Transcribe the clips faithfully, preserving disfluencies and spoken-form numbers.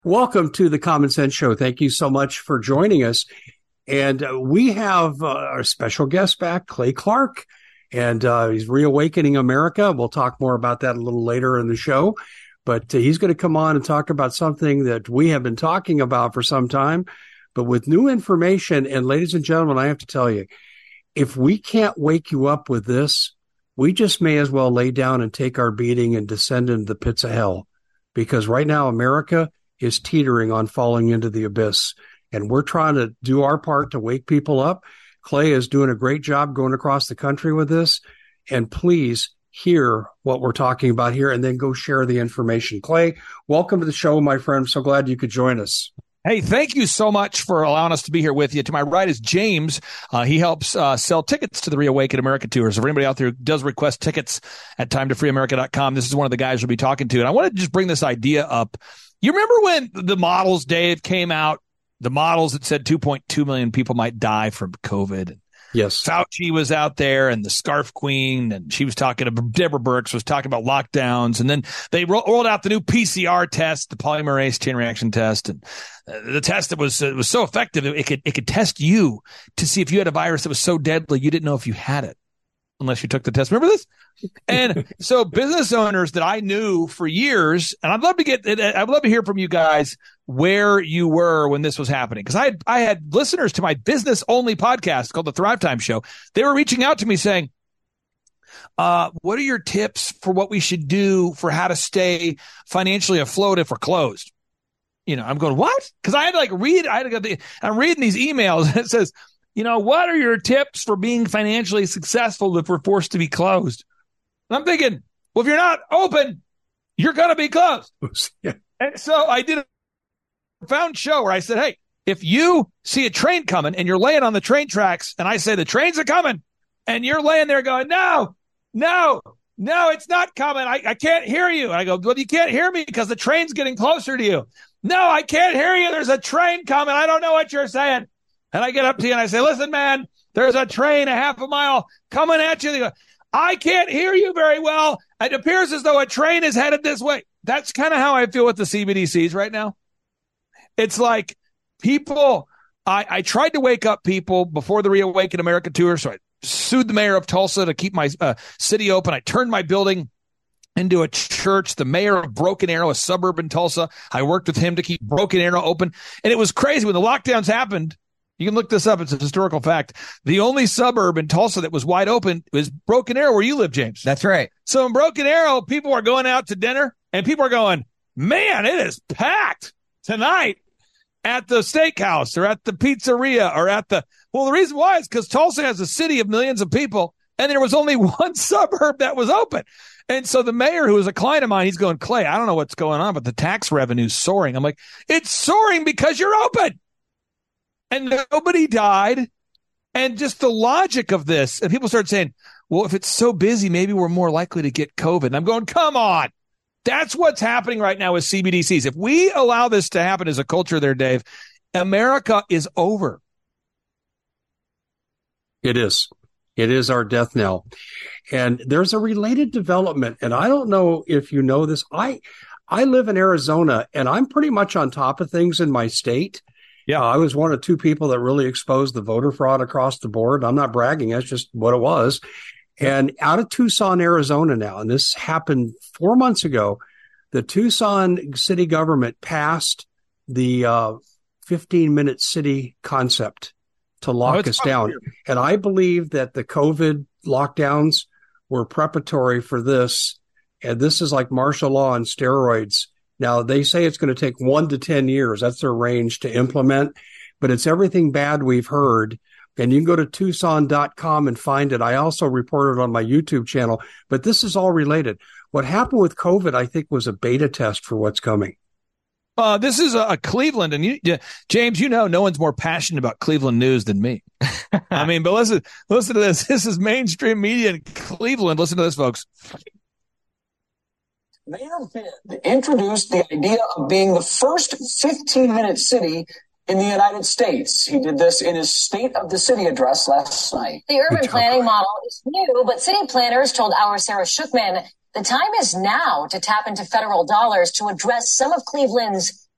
Welcome to the Common Sense Show. Thank you so much for joining us. And uh, we have uh, our special guest back, Clay Clark, and uh, he's reawakening America. We'll talk more about that a little later in the show. But uh, he's going to come on and talk about something that we have been talking about for some time, but with new information. And ladies and gentlemen, I have to tell you, if we can't wake you up with this, we just may as well lay down and take our beating and descend into the pits of hell. Because right now, America is teetering on falling into the abyss. And we're trying to do our part to wake people up. Clay is doing a great job going across the country with this. And please hear what we're talking about here and then go share the information. Clay, welcome to the show, my friend. I'm so glad you could join us. Hey, thank you so much for allowing us to be here with you. To my right is James. Uh, he helps uh, sell tickets to the Reawaken America tours. So for anybody out there who does request tickets at time to free america dot com, this is one of the guys we'll be talking to. And I want to just bring this idea up. You remember when the models, Dave, came out? The models that said two point two million people might die from COVID. Yes. Fauci was out there and the Scarf Queen, and she was talking to Deborah Birx was talking about lockdowns. And then they ro- rolled out the new P C R test, the polymerase chain reaction test. And uh, the test that was, uh, was so effective, it, it could, it could test you to see if you had a virus that was so deadly, you didn't know if you had it unless you took the test. Remember this? And so business owners that I knew for years, and I'd love to get, I'd love to hear from you guys where you were when this was happening. Because I had, I had listeners to my business only podcast called the Thrive Time Show. They were reaching out to me saying, uh, what are your tips for what we should do for how to stay financially afloat if we're closed? You know, I'm going, what? Because I had to like read, I had to go, the, I'm reading these emails and it says, you know, what are your tips for being financially successful if we're forced to be closed? And I'm thinking, well, if you're not open, you're going to be closed. Yeah. And so I did a profound show where I said, hey, if you see a train coming and you're laying on the train tracks and I say the trains are coming and you're laying there going, no, no, no, it's not coming. I, I can't hear you. And I go, well, you can't hear me because the train's getting closer to you. No, I can't hear you. There's a train coming. I don't know what you're saying. And I get up to you and I say, listen, man, there's a train a half a mile coming at you. They go, I can't hear you very well. It appears as though a train is headed this way. That's kind of how I feel with the C B D Cs right now. It's like people, I, I tried to wake up people before the Reawaken America tour. So I sued the mayor of Tulsa to keep my uh, city open. I turned my building into a church. The mayor of Broken Arrow, a suburb in Tulsa, I worked with him to keep Broken Arrow open. And it was crazy when the lockdowns happened. You can look this up. It's a historical fact. The only suburb in Tulsa that was wide open was Broken Arrow, where you live, James. That's right. So in Broken Arrow, people are going out to dinner, and people are going, man, it is packed tonight at the steakhouse or at the pizzeria or at the – well, the reason why is because Tulsa has a city of millions of people, and there was only one suburb that was open. And so the mayor, who is a client of mine, he's going, Clay, I don't know what's going on, but the tax revenue's soaring. I'm like, it's soaring because you're open. And nobody died. And just the logic of this. And people started saying, well, if it's so busy, maybe we're more likely to get COVID. And I'm going, come on. That's what's happening right now with C B D Cs. If we allow this to happen as a culture there, Dave, America is over. It is. It is our death knell. And there's a related development. And I don't know if you know this. I, I live in Arizona, and I'm pretty much on top of things in my state. Yeah, uh, I was one of two people that really exposed the voter fraud across the board. I'm not bragging. That's just what it was. And out of Tucson, Arizona now, and this happened four months ago, the Tucson city government passed the uh, fifteen-minute city concept to lock oh, us down. Weird. And I believe that the COVID lockdowns were preparatory for this. And this is like martial law on steroids. Now, they say it's going to take one to ten years. That's their range to implement. But it's everything bad we've heard. And you can go to Tucson dot com and find it. I also reported on my YouTube channel. But this is all related. What happened with COVID, I think, was a beta test for what's coming. Uh, this is a, a Cleveland. And you, James, you know, no one's more passionate about Cleveland news than me. I mean, but listen, listen to this. This is mainstream media in Cleveland. Listen to this, folks. Mayor Finn introduced the idea of being the first fifteen-minute city in the United States. He did this in his State of the City address last night. The urban planning model is new, but city planners told our Sarah Shookman the time is now to tap into federal dollars to address some of Cleveland's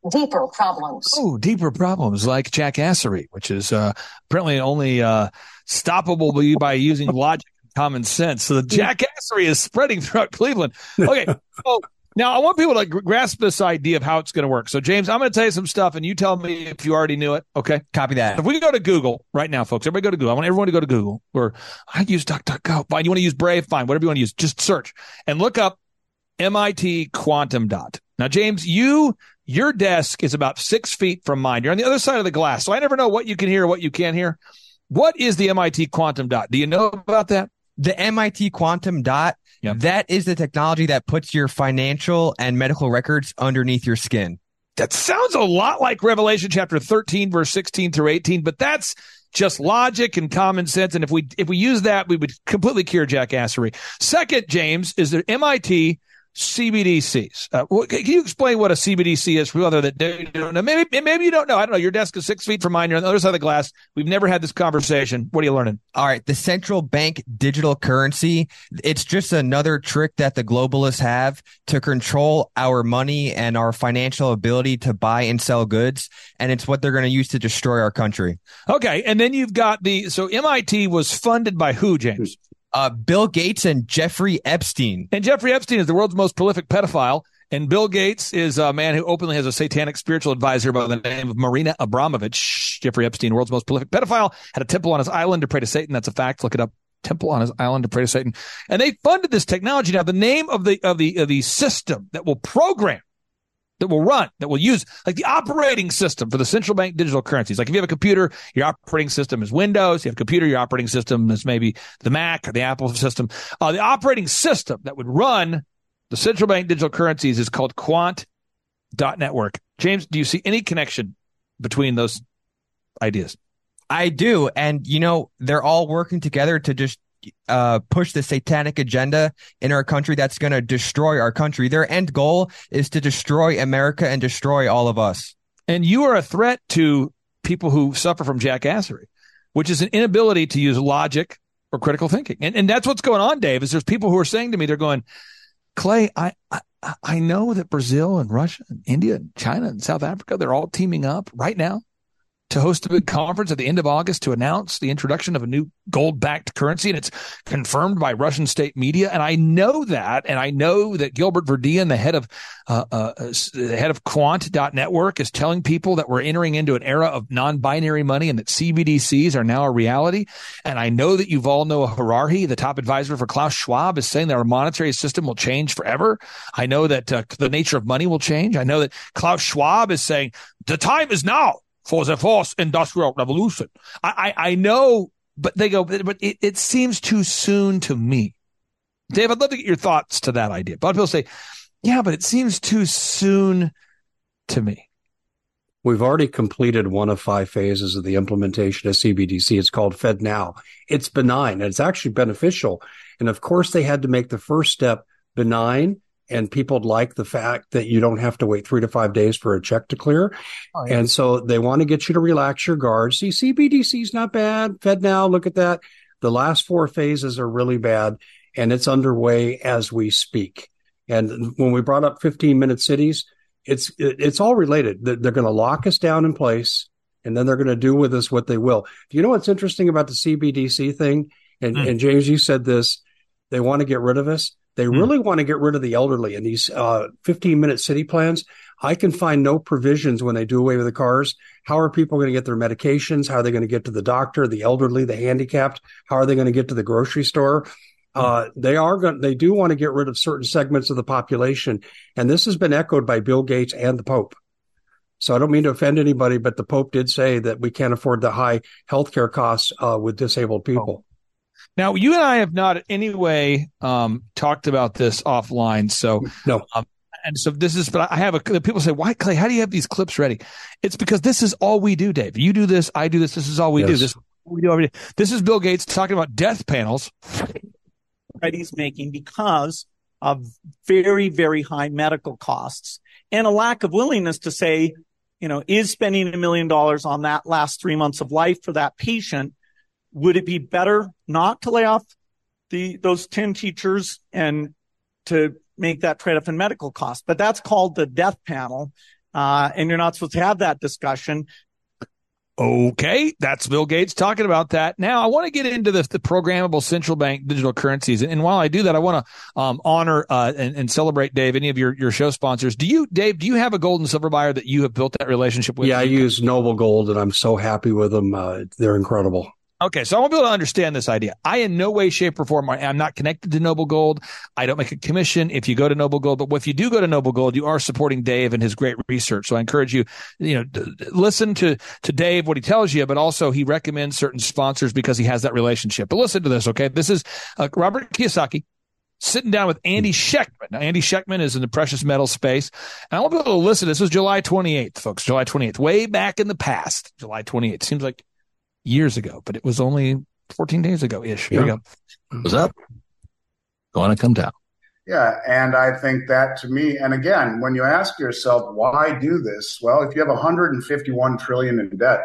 deeper problems. Oh, deeper problems like jackassery, which is uh, apparently only uh, stoppable by using logic and common sense. So the jackassery is spreading throughout Cleveland. Okay, so now I want people to grasp this idea of how it's going to work. So, James, I'm going to tell you some stuff, and you tell me if you already knew it, okay? Copy that. If we go to Google right now, folks, everybody go to Google. I want everyone to go to Google. Or I use DuckDuckGo. Fine, you want to use Brave? Fine, whatever you want to use. Just search and look up M I T quantum dot. Now, James, you your desk is about six feet from mine. You're on the other side of the glass, so I never know what you can hear or what you can't hear. What is the M I T quantum dot? Do you know about that? The M I T quantum dot, Yep. that is the technology that puts your financial and medical records underneath your skin. That sounds a lot like Revelation chapter thirteen, verse sixteen through eighteen, but that's just logic and common sense. And if we if we use that, we would completely cure jackassery. Second, James, is the M I T C B D Cs. Uh, can you explain what a C B D C is for other that don't know? Maybe, maybe you don't know. I don't know. Your desk is six feet from mine. You're on the other side of the glass. We've never had this conversation. What are you learning? All right. The central bank digital currency. It's just another trick that the globalists have to control our money and our financial ability to buy and sell goods. And it's what they're going to use to destroy our country. Okay. And then you've got the, so M I T was funded by who, James? Uh, Bill Gates and Jeffrey Epstein. And Jeffrey Epstein is the world's most prolific pedophile. And Bill Gates is a man who openly has a satanic spiritual advisor by the name of Marina Abramovich. Jeffrey Epstein, world's most prolific pedophile, had a temple on his island to pray to Satan. That's a fact. Look it up. Temple on his island to pray to Satan. And they funded this technology. Now, the name of the of the of the system that will program, that will run, that will use, like the operating system for the central bank digital currencies. Like if you have a computer, your operating system is Windows. You have a computer, your operating system is maybe the Mac or the Apple system. Uh, the operating system that would run the central bank digital currencies is called quant dot network. James, do you see any connection between those ideas? I do. And, you know, they're all working together to just uh, push the satanic agenda in our country that's going to destroy our country. Their end goal is to destroy America and destroy all of us. And you are a threat to people who suffer from jackassery, which is an inability to use logic or critical thinking. And, and that's what's going on, Dave, is there's people who are saying to me, they're going, Clay, I, I, I know that Brazil and Russia and India and China and South Africa, they're all teaming up right now to host a big conference at the end of August to announce the introduction of a new gold-backed currency, and it's confirmed by Russian state media. And I know that, and I know that Gilbert Verdian, the head of uh, uh, the head of quant dot network, is telling people that we're entering into an era of non-binary money and that C B D Cs are now a reality. And I know that Yuval Noah Harari, the top advisor for Klaus Schwab, is saying that our monetary system will change forever. I know that uh, the nature of money will change. I know that Klaus Schwab is saying the time is now for the fourth industrial revolution. I, I, I know, but they go, but it, it seems too soon to me. Dave, I'd love to get your thoughts to that idea. A lot of people say, yeah, but it seems too soon to me. We've already completed one of five phases of the implementation of C B D C. It's called FedNow. It's benign and it's actually beneficial. And of course, they had to make the first step benign. And people like the fact that you don't have to wait three to five days for a check to clear. Oh, yeah. And so they want to get you to relax your guard. See, C B D C is not bad. FedNow, look at that. The last four phases are really bad, and it's underway as we speak. And when we brought up fifteen-minute cities, it's it's all related. They're going to lock us down in place, and then they're going to do with us what they will. Do you know what's interesting about the C B D C thing? And, mm. and James, you said this. They want to get rid of us. They really mm. want to get rid of the elderly in these uh, fifteen-minute city plans. I can find no provisions when they do away with the cars. How are people going to get their medications? How are they going to get to the doctor, the elderly, the handicapped? How are they going to get to the grocery store? Uh, they are going. They do want to get rid of certain segments of the population, and this has been echoed by Bill Gates and the Pope. So I don't mean to offend anybody, but the Pope did say that we can't afford the high healthcare costs uh, with disabled people. Oh. Now, you and I have not in any way um, talked about this offline. So, no. Um, and so this is, but I have a, people say, why, Clay, how do you have these clips ready? It's because this is all we do, Dave. You do this, I do this. This is all we yes. do. This is what we do every day. This is Bill Gates talking about death panels. Right, he's making because of very, very high medical costs and a lack of willingness to say, you know, is spending a million dollars on that last three months of life for that patient, would it be better not to lay off the those ten teachers and to make that trade-off in medical costs? But that's called the death panel. uh, and you're not supposed to have that discussion. Okay, that's Bill Gates talking about that. Now, I want to get into the, the programmable central bank digital currencies. And, and while I do that, I want to um, honor uh, and, and celebrate, Dave, any of your, your show sponsors. Do you, Dave, do you have a gold and silver buyer that you have built that relationship with? Yeah, I use Noble Gold, and I'm so happy with them. Uh, they're incredible. Okay, so I want to be able to understand this idea. I, in no way, shape, or form, I'm not connected to Noble Gold. I don't make a commission if you go to Noble Gold. But if you do go to Noble Gold, you are supporting Dave and his great research. So I encourage you, you know, d- listen to to Dave, what he tells you, but also he recommends certain sponsors because he has that relationship. But listen to this, okay? This is uh, Robert Kiyosaki sitting down with Andy Schectman. Now, Andy Schectman is in the precious metal space. And I want people to listen. This was July twenty-eighth, folks, July twenty-eighth, way back in the past, July twenty-eighth. Seems like years ago, but it was only fourteen days ago ish. Here Yeah. we go. What's up? Going to come down. Yeah, and I think that to me, and again, when you ask yourself, why do this? Well, if you have one hundred fifty-one trillion dollars in debt,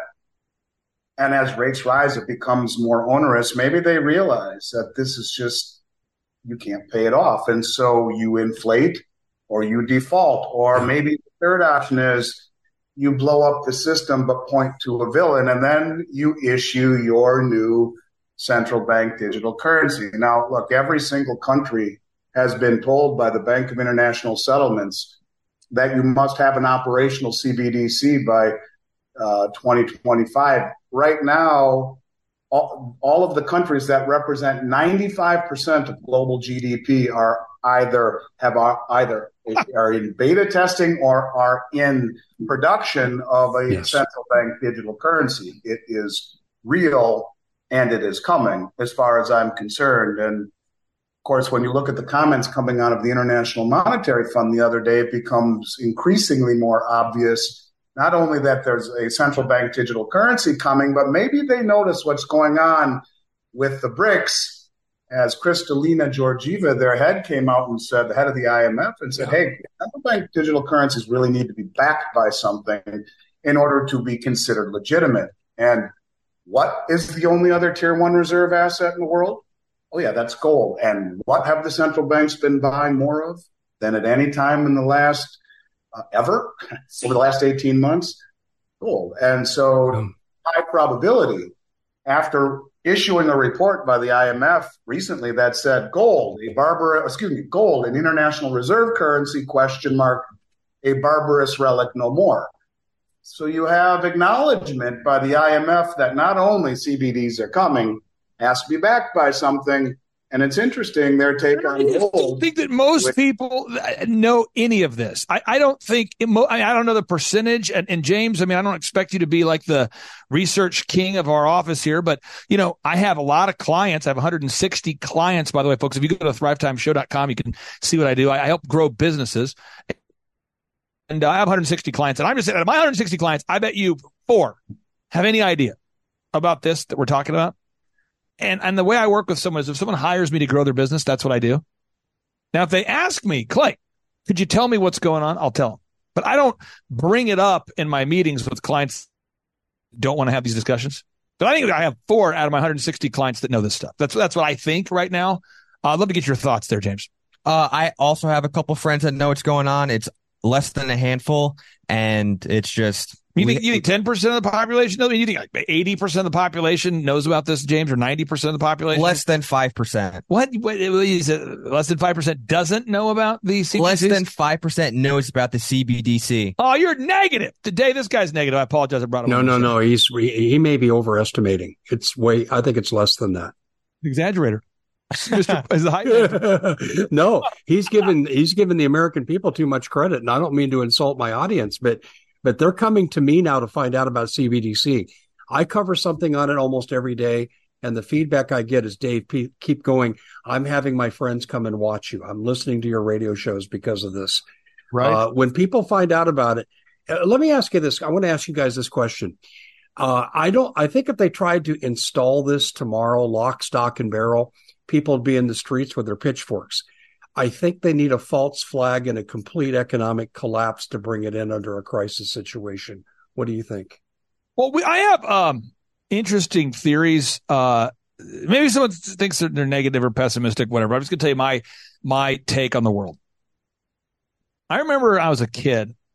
and as rates rise, it becomes more onerous, maybe they realize that this is just, you can't pay it off. And so you inflate or you default, or maybe the third option is you blow up the system but point to a villain, and then you issue your new central bank digital currency. Now, look, every single country has been told by the Bank of International Settlements that you must have an operational C B D C by uh, twenty twenty-five. Right now, all, all of the countries that represent ninety-five percent of global G D P are either have either are in beta testing or are in production of a Yes. central bank digital currency. It is real and it is coming, as far as I'm concerned. And of course, when you look at the comments coming out of the International Monetary Fund the other day, it becomes increasingly more obvious not only that there's a central bank digital currency coming, but maybe they notice what's going on with the BRICS. As Kristalina Georgieva, their head, came out and said, the head of the I M F, and said, hey, central bank digital currencies really need to be backed by something in order to be considered legitimate. And what is the only other tier one reserve asset in the world? Oh, yeah, that's gold. And what have the central banks been buying more of than at any time in the last, uh, ever, over the last eighteen months? Gold. And so high probability, after issuing a report by the I M F recently that said gold, a barbar, excuse me, gold, an international reserve currency, question mark, a barbarous relic no more. So you have acknowledgement by the I M F that not only C B Ds are coming, has to be backed by something. And it's interesting, their take on I don't gold. think that most with- people know any of this. I, I don't think, it mo- I I don't know the percentage. And, and James, I mean, I don't expect you to be like the research king of our office here, but, you know, I have a lot of clients. I have one hundred sixty clients, by the way, folks. If you go to thrive time show dot com, you can see what I do. I, I help grow businesses. And uh, I have one hundred sixty clients. And I'm just saying, out of my one hundred sixty clients, I bet you four have any idea about this that we're talking about. And and the way I work with someone is if someone hires me to grow their business, that's what I do. Now, if they ask me, Clay, could you tell me what's going on? I'll tell them. But I don't bring it up in my meetings with clients who don't want to have these discussions. But I think I have four out of my one hundred sixty clients that know this stuff. That's that's what I think right now. Uh, I'd love to get your thoughts there, James. Uh, I also have a couple friends that know what's going on. It's less than a handful, and it's just You we- think you think ten percent of the population? No, you think like eighty percent of the population knows about this, James, or ninety percent of the population? less than five percent. What? What is it? Less than five percent doesn't know about the C B D Cs? Less than five percent knows about the C B D C. Oh, you're negative today. This guy's negative. I apologize. I brought him. No, on the no, show. no. He's he may be overestimating. It's way. I think it's less than that. Exaggerator. Mister is the hype man. No, he's given he's given the American people too much credit, and I don't mean to insult my audience, but but they're coming to me now to find out about C B D C. I cover something on it almost every day, and the feedback I get is, Dave, pe- keep going. I'm having my friends come and watch you. I'm listening to your radio shows because of this. Right. Uh, when people find out about it, uh, let me ask you this. I want to ask you guys this question. Uh, I don't. I think if they tried to install this tomorrow, lock, stock, and barrel, people would be in the streets with their pitchforks. I think they need a false flag and a complete economic collapse to bring it in under a crisis situation. What do you think? Well, we, I have um, interesting theories. Uh, maybe someone thinks that they're negative or pessimistic, whatever. I'm just going to tell you my my take on the world. I remember I was a kid,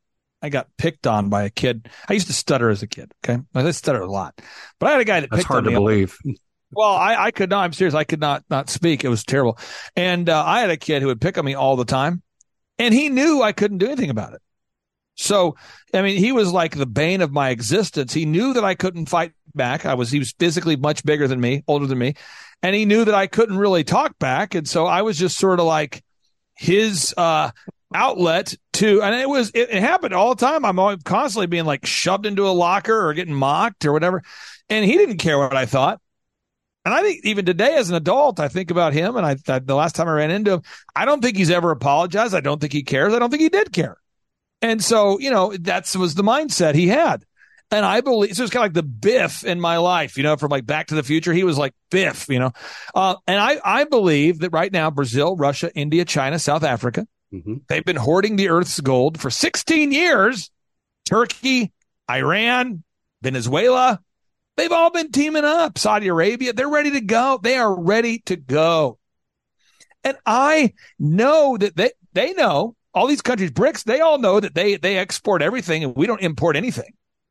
I got picked on by a kid. I used to stutter as a kid. Okay. I stuttered a lot, but I had a guy that That's picked hard on to me. believe. Well, I, I could not, I'm serious. I could not, not speak. It was terrible. And, uh, I had a kid who would pick on me all the time, and he knew I couldn't do anything about it. So, I mean, he was like the bane of my existence. He knew that I couldn't fight back. I was, he was physically much bigger than me, older than me. And he knew that I couldn't really talk back. And so I was just sort of like his, uh, outlet to, and it was, it, it happened all the time. I'm always constantly being like shoved into a locker or getting mocked or whatever. And he didn't care what I thought. And I think even today as an adult, I think about him, and I, I the last time I ran into him, I don't think he's ever apologized. I don't think he cares. I don't think he did care. And so, you know, that was the mindset he had. And I believe, so it's kind of like the Biff in my life, you know, from like Back to the Future. He was like Biff, you know. Uh, and I, I believe that right now, Brazil, Russia, India, China, South Africa, mm-hmm. they've been hoarding the earth's gold for sixteen years. Turkey, Iran, Venezuela, they've all been teaming up. Saudi Arabia, they're ready to go. They are ready to go. And I know that they, they know. All these countries, BRICS, they all know that they, they export everything and we don't import anything.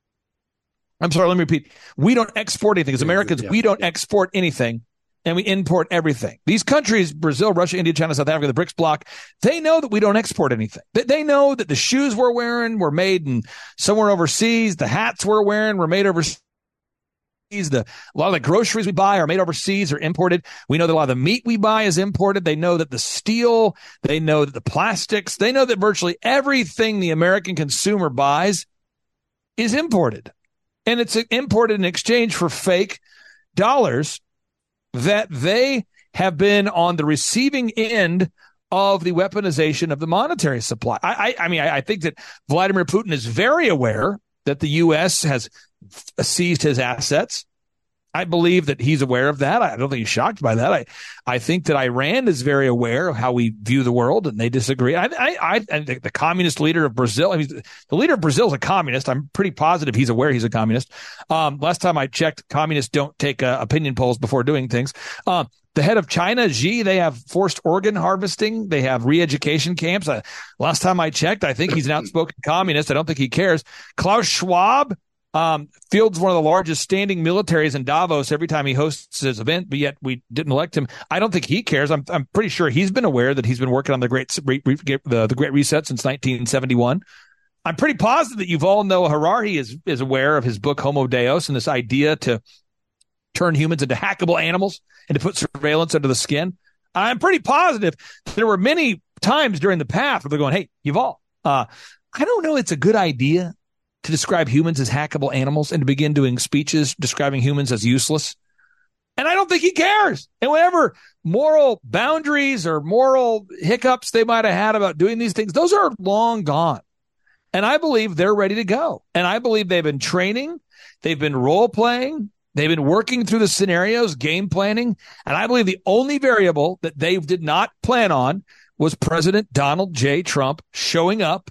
I'm sorry, let me repeat. We don't export anything. As Americans, yeah. we don't export anything and we import everything. These countries, Brazil, Russia, India, China, South Africa, the BRICS bloc, they know that we don't export anything. They, they know that the shoes we're wearing were made in somewhere overseas. The hats we're wearing were made overseas. The, a lot of the groceries we buy are made overseas or imported. We know that a lot of the meat we buy is imported. They know that the steel, they know that the plastics, they know that virtually everything the American consumer buys is imported. And it's imported in exchange for fake dollars that they have been on the receiving end of the weaponization of the monetary supply. I, I, I mean, I, I think that Vladimir Putin is very aware that the U S has seized his assets. I believe that he's aware of that. I don't think he's shocked by that. I, I think that Iran is very aware of how we view the world, and they disagree. I, I, I think the communist leader of Brazil, I mean, the leader of Brazil is a communist. I'm pretty positive he's aware he's a communist. Um, last time I checked, communists don't take uh, opinion polls before doing things. Um, The head of China, Xi, they have forced organ harvesting. They have re-education camps. Uh, last time I checked, I think he's an outspoken communist. I don't think he cares. Klaus Schwab um, fields one of the largest standing militaries in Davos every time he hosts his event, but yet we didn't elect him. I don't think he cares. I'm I'm pretty sure he's been aware that he's been working on the Great re, re, the, the Great Reset since nineteen seventy-one. I'm pretty positive that Yuval Noah Harari is is aware of his book Homo Deus and this idea to turn humans into hackable animals and to put surveillance under the skin. I'm pretty positive there were many times during the path where they're going, hey, Yuval, uh, I don't know it's a good idea to describe humans as hackable animals and to begin doing speeches describing humans as useless. And I don't think he cares. And whatever moral boundaries or moral hiccups they might have had about doing these things, those are long gone. And I believe they're ready to go. And I believe they've been training. They've been role playing. They've been working through the scenarios, game planning. And I believe the only variable that they did not plan on was President Donald J. Trump showing up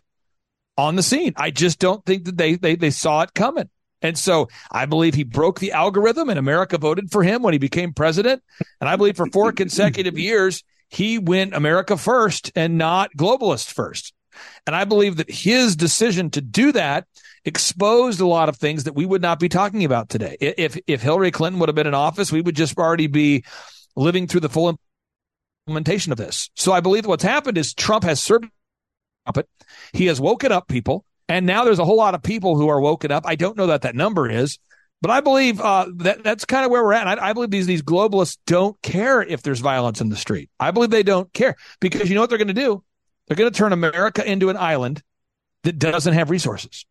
on the scene. I just don't think that they, they, they saw it coming. And so I believe he broke the algorithm and America voted for him when he became president. And I believe for four consecutive years, he went America first and not globalist first. And I believe that his decision to do that exposed a lot of things that we would not be talking about today. If if Hillary Clinton would have been in office, we would just already be living through the full implementation of this. So I believe what's happened is Trump has served it. He has woken up people, and now there's a whole lot of people who are woken up. I don't know that that number is, but I believe uh, that that's kind of where we're at. And I, I believe these these globalists don't care if there's violence in the street. I believe they don't care because you know what they're going to do? They're going to turn America into an island that doesn't have resources.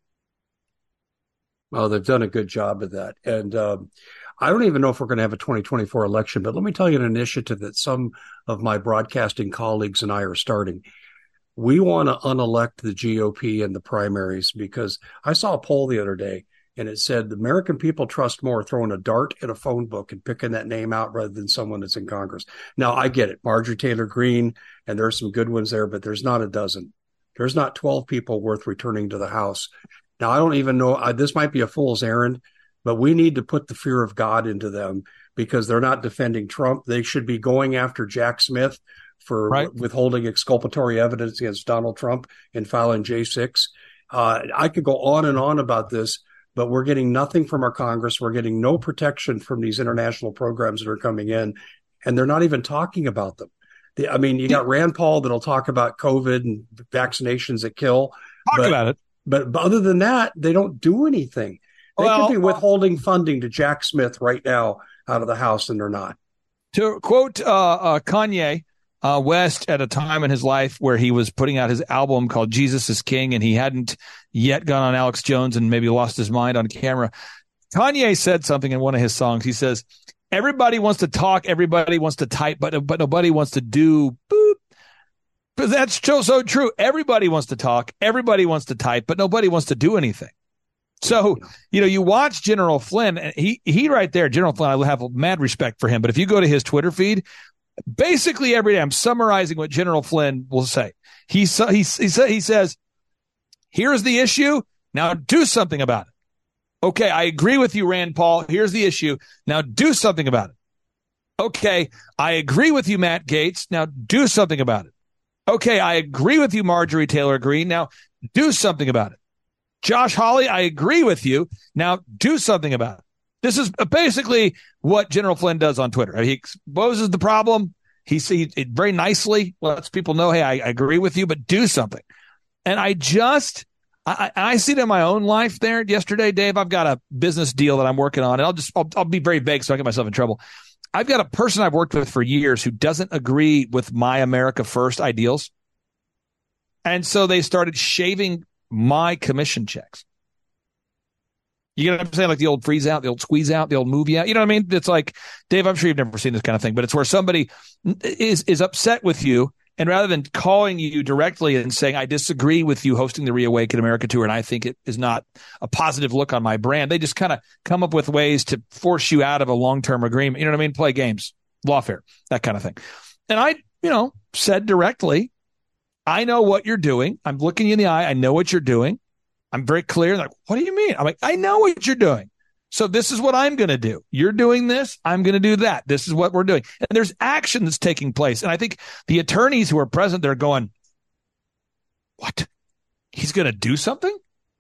Well, they've done a good job of that. And um, I don't even know if we're going to have a twenty twenty-four election, but let me tell you an initiative that some of my broadcasting colleagues and I are starting. We want to unelect the G O P in the primaries because I saw a poll the other day and it said the American people trust more throwing a dart in a phone book and picking that name out rather than someone that's in Congress. Now, I get it. Marjorie Taylor Greene, and there's some good ones there, but there's not a dozen. There's not twelve people worth returning to the House. Now, I don't even know, uh, this might be a fool's errand, but we need to put the fear of God into them because they're not defending Trump. They should be going after Jack Smith for right. withholding exculpatory evidence against Donald Trump and filing J six. Uh, I could go on and on about this, but we're getting nothing from our Congress. We're getting no protection from these international programs that are coming in, and they're not even talking about them. The, I mean, you got Rand Paul that'll talk about COVID and vaccinations that kill. Talk but, about it. But, but other than that, they don't do anything. They well, could be withholding funding to Jack Smith right now out of the House, and they're not. To quote uh, uh, Kanye uh, West at a time in his life where he was putting out his album called Jesus is King, and he hadn't yet gone on Alex Jones and maybe lost his mind on camera. Kanye said something in one of his songs. He says, everybody wants to talk, everybody wants to type, but but nobody wants to do boop. But that's so, so true. Everybody wants to talk, everybody wants to type, but nobody wants to do anything. So, you know, you watch General Flynn, and he, he right there, General Flynn, I have mad respect for him. But if you go to his Twitter feed, basically every day, I'm summarizing what General Flynn will say. He, he, he, sa- he says, here's the issue. Now do something about it. Okay, I agree with you, Rand Paul. Here's the issue. Now do something about it. Okay, I agree with you, Matt Gaetz. Now do something about it. Okay, I agree with you, Marjorie Taylor Greene. Now do something about it. Josh Hawley, I agree with you. Now do something about it. This is basically what General Flynn does on Twitter. He exposes the problem. He sees it very nicely, lets people know, hey, I, I agree with you, but do something. And I just, I, I see it in my own life there. Yesterday, Dave, I've got a business deal that I'm working on, and I'll just, I'll, I'll be very vague so I get myself in trouble. I've got a person I've worked with for years who doesn't agree with my America First ideals. And so they started shaving my commission checks. You get what I'm saying? Like the old freeze out, the old squeeze out, the old movie out. You know what I mean? It's like, Dave, I'm sure you've never seen this kind of thing, but it's where somebody is, is upset with you. And rather than calling you directly and saying, I disagree with you hosting the Reawaken America tour, and I think it is not a positive look on my brand, they just kind of come up with ways to force you out of a long-term agreement. You know what I mean? Play games, lawfare, that kind of thing. And I, you know, said directly, I know what you're doing. I'm looking you in the eye. I know what you're doing. I'm very clear. Like, what do you mean? I'm like, I know what you're doing. So this is what I'm going to do. You're doing this. I'm going to do that. This is what we're doing. And there's action that's taking place. And I think the attorneys who are present, they're going, what? He's going to do something?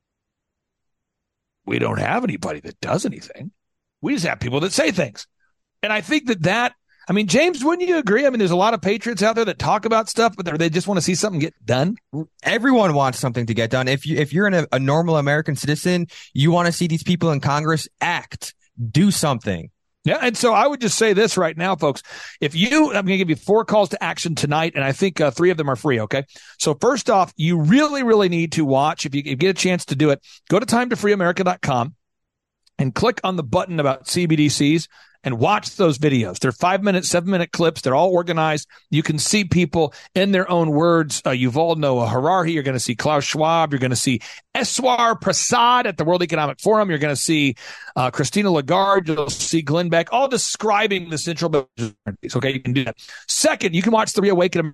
We don't have anybody that does anything. We just have people that say things. And I think that that, I mean, James, wouldn't you agree? I mean, there's a lot of patriots out there that talk about stuff, but they just want to see something get done. Everyone wants something to get done. If you, if you're in a, a normal American citizen, you want to see these people in Congress act, do something. Yeah. And so I would just say this right now, folks. If you, I'm going to give you four calls to action tonight, and I think uh, three of them are free. Okay. So first off, you really, really need to watch. If you, if you get a chance to do it, go to time to free america dot com and click on the button about C B D Cs. And watch those videos. They're five minute, seven minute clips. They're all organized. You can see people in their own words. Uh, Yuval Noah Harari. You're going to see Klaus Schwab. You're going to see Eswar Prasad at the World Economic Forum. You're going to see uh, Christina Lagarde. You'll see Glenn Beck, all describing the central bank. Okay, you can do that. Second, you can watch the Reawaken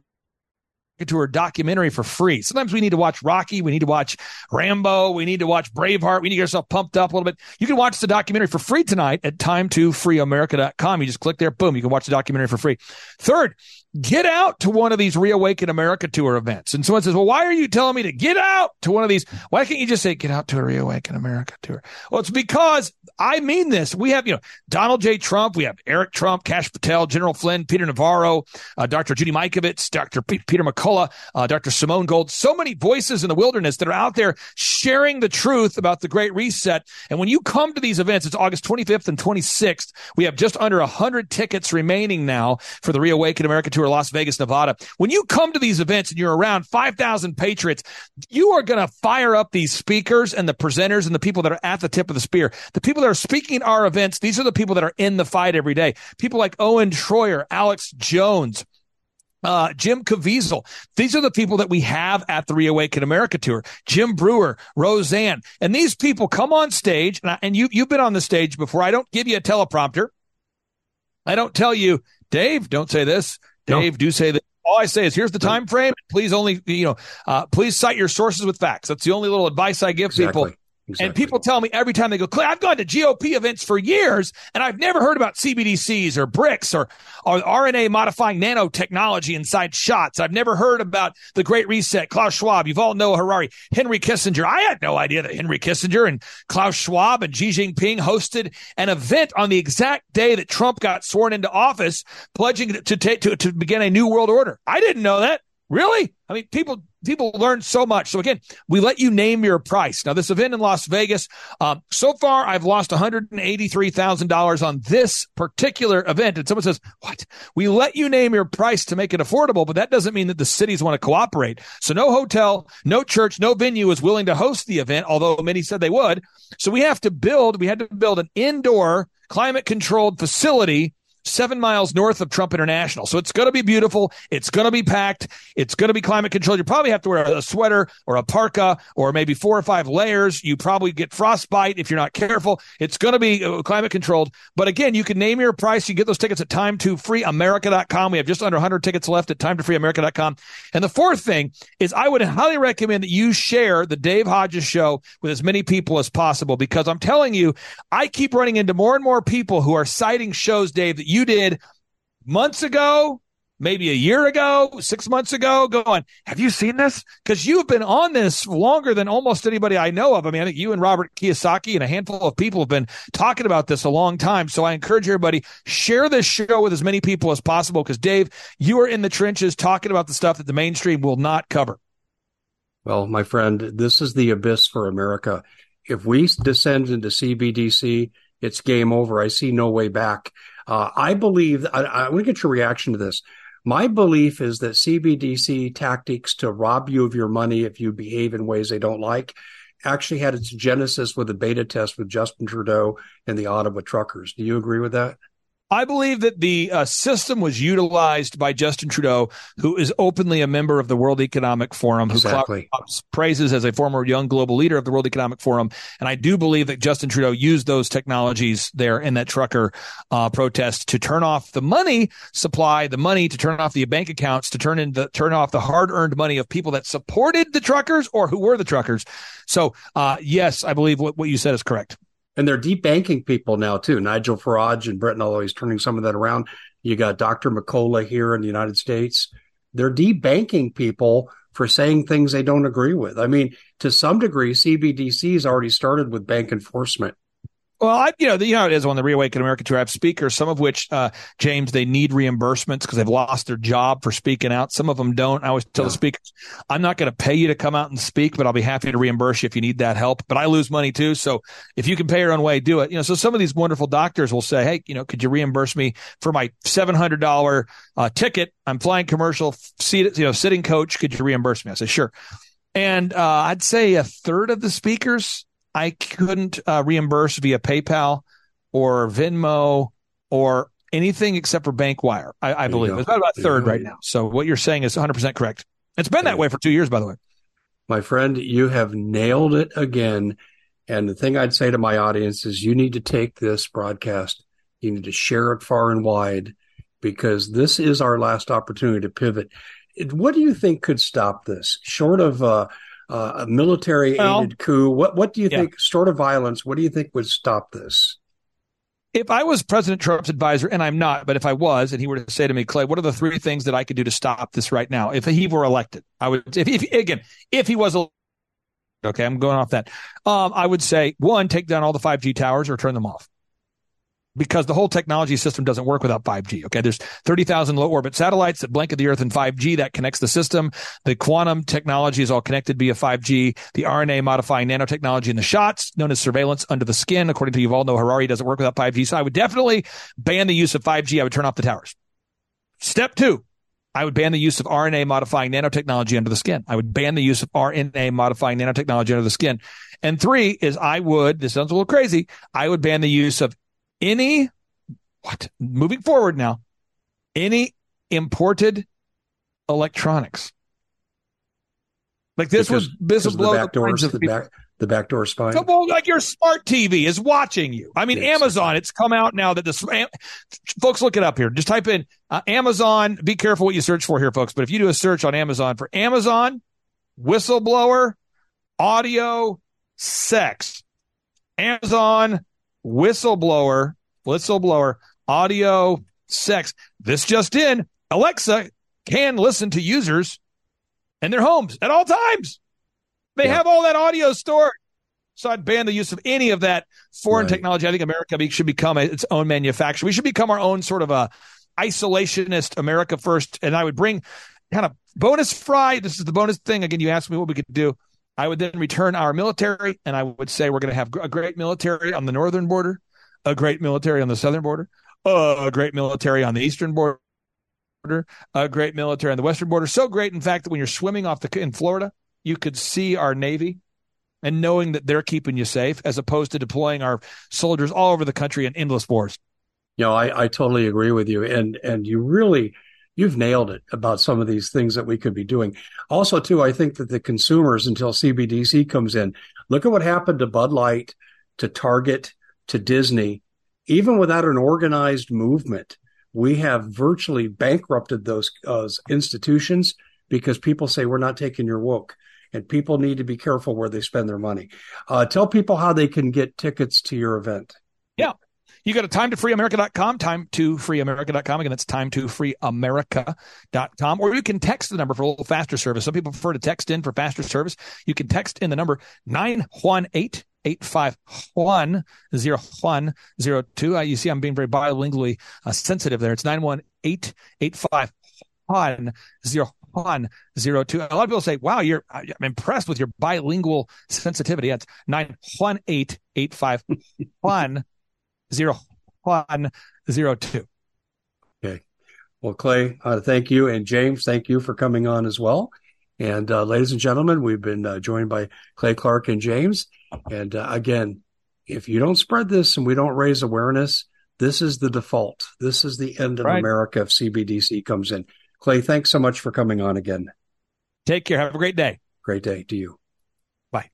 Tour documentary for free. Sometimes we need to watch Rocky. We need to watch Rambo. We need to watch Braveheart. We need to get ourselves pumped up a little bit. You can watch the documentary for free tonight at time to free america dot com. You just click there. Boom. You can watch the documentary for free. Third, get out to one of these Reawaken America Tour events. And someone says, well, why are you telling me to get out to one of these? Why can't you just say, get out to a Reawaken America Tour? Well, it's because I mean this. We have, you know, Donald J. Trump. We have Eric Trump, Kash Patel, General Flynn, Peter Navarro, uh, Doctor Judy Mikovits, Doctor P- Peter McCullough, uh, Doctor Simone Gold. So many voices in the wilderness that are out there sharing the truth about the Great Reset. And when you come to these events, it's August twenty-fifth and twenty-sixth. We have just under one hundred tickets remaining now for the Reawaken America Tour, Las Vegas, Nevada. When you come to these events and you're around five thousand patriots, you are going to fire up these speakers and the presenters and the people that are at the tip of the spear. The people that are speaking at our events, these are the people that are in the fight every day. People like Owen Schroyer, Alex Jones, Uh, Jim Caviezel. These are the people that we have at the Reawaken America Tour. Jim Brewer, Roseanne. And these people come on stage, and, I, and you, you've been on the stage before. I don't give you a teleprompter. I don't tell you, Dave, don't say this. Dave, no. do say this. All I say is, here's the time frame. Please only, you know, uh, please cite your sources with facts. That's the only little advice I give exactly. people. Exactly. And people tell me every time they go, Clay, I've gone to G O P events for years, and I've never heard about C B D Cs or bricks or, or R N A modifying nanotechnology inside shots. I've never heard about the Great Reset, Klaus Schwab. You've all know Harari, Henry Kissinger. I had no idea that Henry Kissinger and Klaus Schwab and Xi Jinping hosted an event on the exact day that Trump got sworn into office, pledging to take to, to begin a new world order. I didn't know that. Really? I mean, people people learn so much. So again, we let you name your price. Now, this event in Las Vegas, um, so far, I've lost one hundred eighty-three thousand dollars on this particular event. And someone says, what? We let you name your price to make it affordable, but that doesn't mean that the cities want to cooperate. So no hotel, no church, no venue is willing to host the event, although many said they would. So we have to build, we had to build an indoor climate-controlled facility seven miles north of Trump International. So it's going to be beautiful. It's going to be packed. It's going to be climate controlled. You probably have to wear a sweater or a parka or maybe four or five layers. You probably get frostbite if you're not careful. It's going to be climate controlled. But again, you can name your price. You get those tickets at time to free america dot com. We have just under one hundred tickets left at time to free america dot com. And the fourth thing is I would highly recommend that you share the Dave Hodges Show with as many people as possible, because I'm telling you, I keep running into more and more people who are citing shows, Dave, that you you did months ago, maybe a year ago, six months ago, going, have you seen this? Because you've been on this longer than almost anybody I know of. I mean, I think you and Robert Kiyosaki and a handful of people have been talking about this a long time. So I encourage everybody, share this show with as many people as possible, because, Dave, you are in the trenches talking about the stuff that the mainstream will not cover. Well, my friend, this is the abyss for America. If we descend into C B D C, it's game over. I see no way back. Uh, I believe, I, I want to get your reaction to this. My belief is that C B D C tactics to rob you of your money if you behave in ways they don't like actually had its genesis with a beta test with Justin Trudeau and the Ottawa truckers. Do you agree with that? I believe that the uh, system was utilized by Justin Trudeau, who is openly a member of the World Economic Forum, exactly. who praises as a former young global leader of the World Economic Forum. And I do believe that Justin Trudeau used those technologies there in that trucker uh, protest to turn off the money supply, the money to turn off the bank accounts, to turn in the, turn off the hard-earned money of people that supported the truckers or who were the truckers. So, uh, yes, I believe what, what you said is correct. And they're debanking people now, too. Nigel Farage and Britain, although he's turning some of that around. You got Doctor McCullough here in the United States. They're debanking people for saying things they don't agree with. I mean, to some degree, C B D C has already started with bank enforcement. Well, I, you know, the, you know, it is on the Reawaken America Tour. I have speakers, some of which, uh, James, they need reimbursements because they've lost their job for speaking out. Some of them don't. I always tell yeah. the speakers, I'm not going to pay you to come out and speak, but I'll be happy to reimburse you if you need that help. But I lose money too. So if you can pay your own way, do it. You know, so some of these wonderful doctors will say, hey, you know, could you reimburse me for my seven hundred dollars uh, ticket? I'm flying commercial, seated, you know, sitting coach. Could you reimburse me? I say, sure. And uh, I'd say a third of the speakers I couldn't uh, reimburse via PayPal or Venmo or anything except for BankWire, I, I believe. It's about, about a third right now. So what you're saying is one hundred percent correct. It's been that way for two years, by the way. My friend, you have nailed it again. And the thing I'd say to my audience is you need to take this broadcast, you need to share it far and wide, because this is our last opportunity to pivot. What do you think could stop this? Short of uh, uh, a military-aided well, coup, what what do you yeah. think, short of violence, what do you think would stop this? If I was President Trump's advisor, and I'm not, but if I was, and he were to say to me, Clay, what are the three things that I could do to stop this right now? If he were elected, I would, if, if again, if he was elected, okay, I'm going off that. Um, I would say, one, take down all the five G towers or turn them off, because the whole technology system doesn't work without five G. Okay, there's thirty thousand low orbit satellites that blanket the Earth in five G that connects the system. The quantum technology is all connected via five G. The R N A modifying nanotechnology in the shots, known as surveillance under the skin, according to Yuval Noah Harari, doesn't work without five G. So I would definitely ban the use of five G. I would turn off the towers. Step two, I would ban the use of R N A modifying nanotechnology under the skin. I would ban the use of R N A modifying nanotechnology under the skin. And three is I would, this sounds a little crazy, I would ban the use of any, what, moving forward now, any imported electronics. Like this because, was, this would blow the minds of the people. Back, the backdoor spine. So, well, like your smart T V is watching you. I mean, yes. Amazon, it's come out now that this, folks, look it up here. Just type in uh, Amazon. Be careful what you search for here, folks. But if you do a search on Amazon for Amazon, whistleblower, audio, sex. Amazon whistleblower, whistleblower, audio sex. This just in, Alexa can listen to users in their homes at all times. They yeah. have all that audio stored. So I'd ban the use of any of that foreign right. technology. I think America should become a, its own manufacturer. We should become our own sort of a isolationist America first. And I would bring kind of bonus fry. This is the bonus thing. Again, you asked me what we could do. I would then return our military, and I would say we're going to have a great military on the northern border, a great military on the southern border, uh, a great military on the eastern border, a great military on the western border. So great, in fact, that when you're swimming off the in Florida, you could see our Navy and knowing that they're keeping you safe, as opposed to deploying our soldiers all over the country in endless wars. You know, I, I totally agree with you. And and you really, you've nailed it about some of these things that we could be doing. Also, too, I think that the consumers, until C B D C comes in, look at what happened to Bud Light, to Target, to Disney. Even without an organized movement, we have virtually bankrupted those uh, institutions because people say, we're not taking your woke. And people need to be careful where they spend their money. Uh, tell people how they can get tickets to your event. Yeah. You go to time to free america dot com, time to free america dot com. Again, that's time to free america dot com. Or you can text the number for a little faster service. Some people prefer to text in for faster service. You can text in the number nine one eight, eight five one, zero one zero two. Uh, you see, I'm being very bilingually uh, sensitive there. It's nine one eight, eight five one, zero one zero two. A lot of people say, wow, you're, I'm impressed with your bilingual sensitivity. That's nine one eight, eight five one, zero one zero two. Okay. Well, Clay, uh, thank you. And James, thank you for coming on as well. And uh, ladies and gentlemen, we've been uh, joined by Clay Clark and James. And uh, again, if you don't spread this and we don't raise awareness, this is the default. This is the end of right. America if C B D C comes in. Clay, thanks so much for coming on again. Take care. Have a great day. Great day to you. Bye.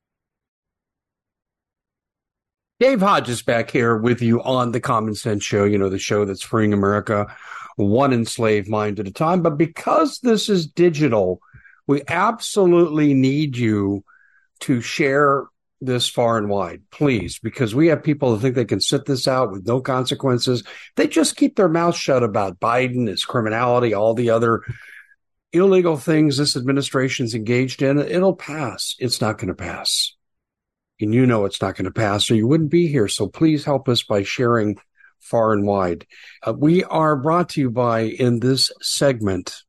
Dave Hodges back here with you on the Common Sense Show, you know, the show that's freeing America one enslaved mind at a time. But because this is digital, we absolutely need you to share this far and wide, please, because we have people that think they can sit this out with no consequences. They just keep their mouth shut about Biden, his criminality, all the other illegal things this administration's engaged in. It'll pass. It's not going to pass. And you know it's not going to pass, or you wouldn't be here. So please help us by sharing far and wide. Uh, we are brought to you by, in this segment,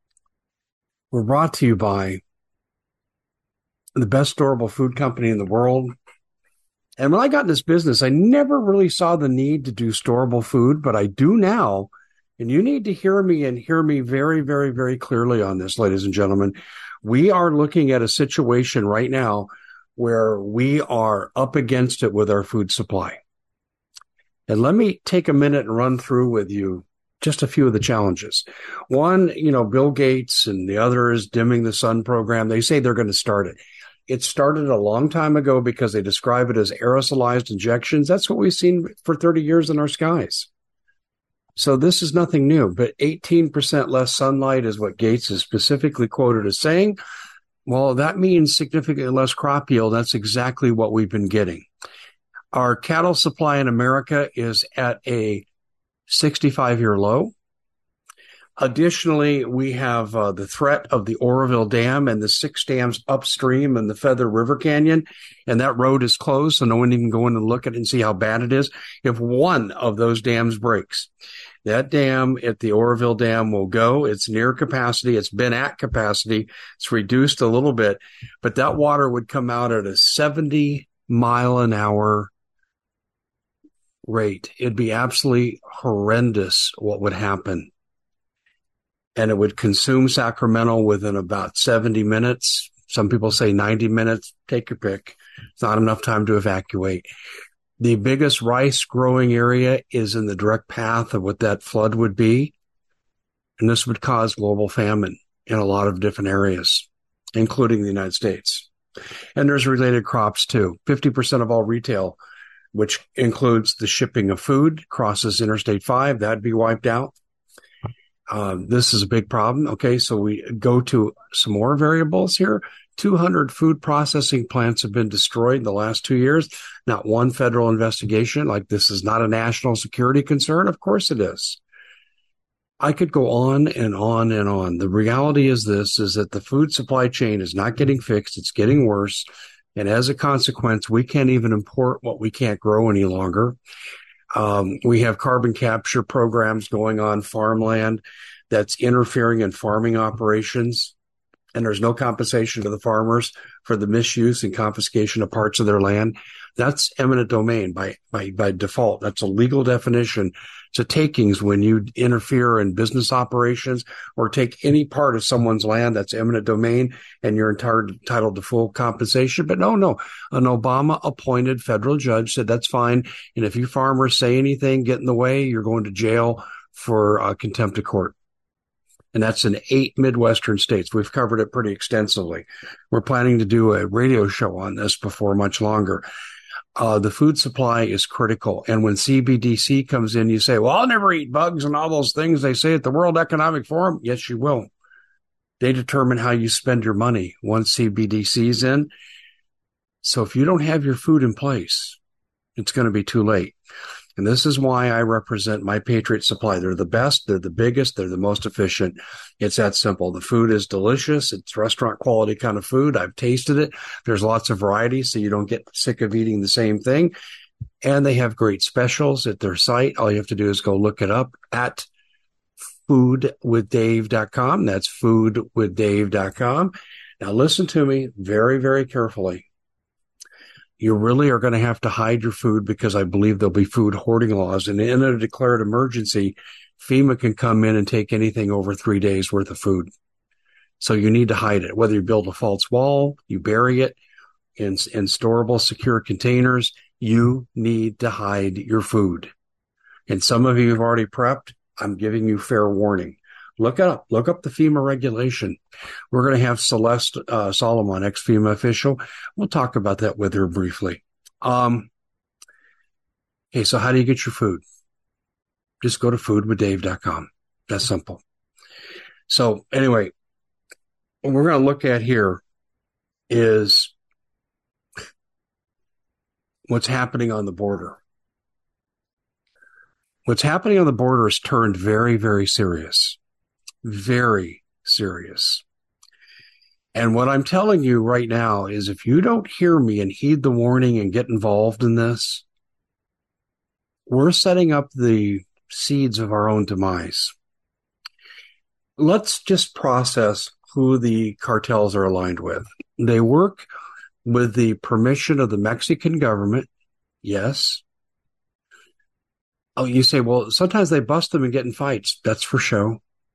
we're brought to you by the best storable food company in the world. And when I got in this business, I never really saw the need to do storable food, but I do now. And you need to hear me and hear me very, very, very clearly on this, ladies and gentlemen. We are looking at a situation right now where we are up against it with our food supply. And let me take a minute and run through with you just a few of the challenges. One, you know, Bill Gates, and the other is Dimming the Sun program. They say they're going to start it. It started a long time ago because they describe it as aerosolized injections. That's what we've seen for thirty years in our skies. So this is nothing new, but eighteen percent less sunlight is what Gates is specifically quoted as saying. Well, that means significantly less crop yield. That's exactly what we've been getting. Our cattle supply in America is at a sixty-five-year low. Additionally, we have uh, the threat of the Oroville Dam and the six dams upstream in the Feather River Canyon, and that road is closed, so no one even go in and look at it and see how bad it is. If one of those dams breaks, that dam at the Oroville Dam will go. It's near capacity. It's been at capacity. It's reduced a little bit, but that water would come out at a seventy mile an hour rate. It'd be absolutely horrendous what would happen. And it would consume Sacramento within about seventy minutes. Some people say ninety minutes. Take your pick. It's not enough time to evacuate. The biggest rice growing area is in the direct path of what that flood would be. And this would cause global famine in a lot of different areas, including the United States. And there's related crops too. fifty percent of all retail, which includes the shipping of food, crosses Interstate five, that'd be wiped out. Uh, this is a big problem. Okay, so we go to some more variables here. two hundred food processing plants have been destroyed in the last two years. Not one federal investigation. Like, this is not a national security concern. Of course it is. I could go on and on and on. The reality is this, is that the food supply chain is not getting fixed. It's getting worse. And as a consequence, we can't even import what we can't grow any longer. Um, we have carbon capture programs going on farmland that's interfering in farming operations. And there's no compensation to the farmers for the misuse and confiscation of parts of their land. That's eminent domain by, by, by default. That's a legal definition. It's a takings when you interfere in business operations or take any part of someone's land. That's eminent domain, and you're entitled to full compensation. But no, no, an Obama appointed federal judge said that's fine. And if you farmers say anything, get in the way, you're going to jail for uh, contempt of court. And that's in eight Midwestern states. We've covered it pretty extensively. We're planning to do a radio show on this before much longer. Uh, the food supply is critical. And when C B D C comes in, you say, well, I'll never eat bugs and all those things they say at the World Economic Forum. Yes, you will. They determine how you spend your money once C B D C's in. So if you don't have your food in place, it's going to be too late. And this is why I represent My Patriot Supply. They're the best. They're the biggest. They're the most efficient. It's that simple. The food is delicious. It's restaurant quality kind of food. I've tasted it. There's lots of variety, so you don't get sick of eating the same thing. And they have great specials at their site. All you have to do is go look it up at food with dave dot com. That's food with dave dot com. Now listen to me very, very carefully. You really are going to have to hide your food because I believe there'll be food hoarding laws. And in a declared emergency, FEMA can come in and take anything over three days worth of food. So you need to hide it. Whether you build a false wall, you bury it in, in storable, secure containers, you need to hide your food. And some of you have already prepped. I'm giving you fair warning. Look up, look up the FEMA regulation. We're going to have Celeste uh, Solomon, ex-FEMA official. We'll talk about that with her briefly. Um, okay, so how do you get your food? Just go to food with dave dot com. That's simple. So anyway, what we're going to look at here is what's happening on the border. What's happening on the border has turned very, very serious. Very serious. And what I'm telling you right now is if you don't hear me and heed the warning and get involved in this, we're setting up the seeds of our own demise. Let's just process who the cartels are aligned with. They work with the permission of the Mexican government. Yes. Oh, you say, well, sometimes they bust them and get in fights. That's for show.